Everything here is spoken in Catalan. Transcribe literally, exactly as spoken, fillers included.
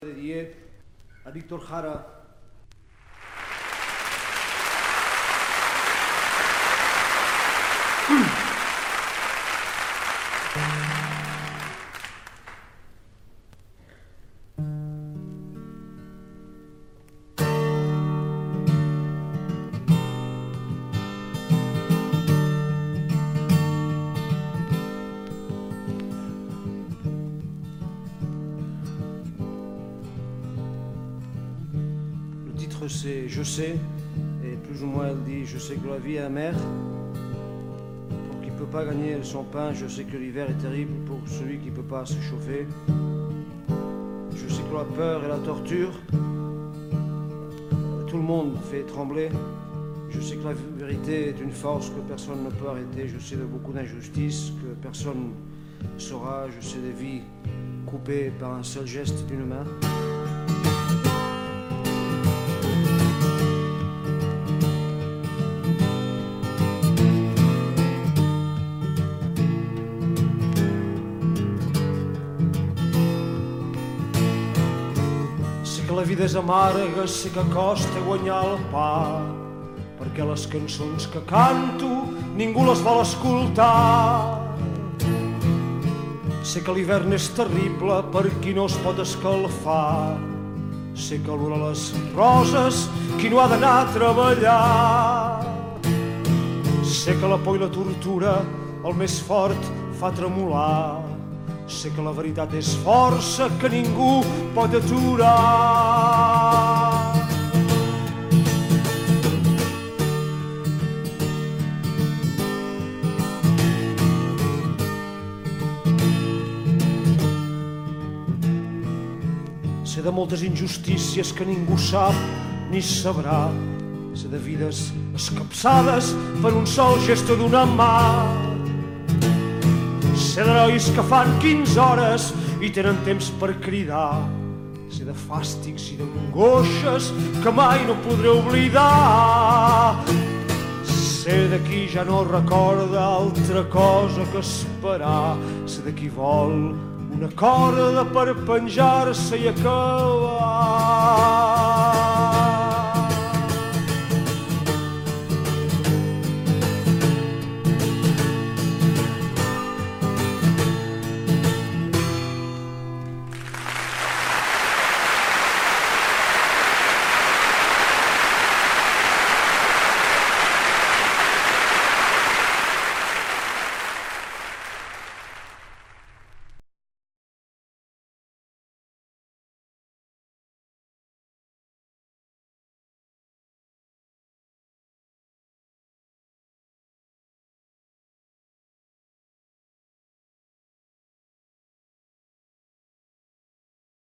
Diria a Víctor Jara. Le titre c'est Je sais, et plus ou moins elle dit je sais que la vie est amère. Pour qui ne peut pas gagner son pain, je sais que l'hiver est terrible pour celui qui ne peut pas se chauffer. Je sais que la peur et la torture, tout le monde fait trembler. Je sais que la vérité est une force que personne ne peut arrêter. Je sais de beaucoup d'injustices que personne ne saura. Je sais des vies coupées par un seul geste d'une main. Sé que la vida és amarga, sé que costa guanyar el pa, perquè les cançons que canto ningú les vol escoltar. Sé que l'hivern és terrible per qui no es pot escalfar. Sé que l'olor a les roses qui no ha d'anar a treballar. Sé que la por i la tortura el més fort fa tremolar. Sé que la veritat és força que ningú pot aturar. Sé de moltes injustícies que ningú sap ni sabrà. Sé de vides escapçades per un sol gesto d'una mà. Sé d'herois que fan quinze hores i tenen temps per cridar. Sé de fàstics i d'angoixes que mai no podré oblidar. Sé de qui ja no recorda altra cosa que esperar. Sé de qui vol una corda per penjar-se i acabar.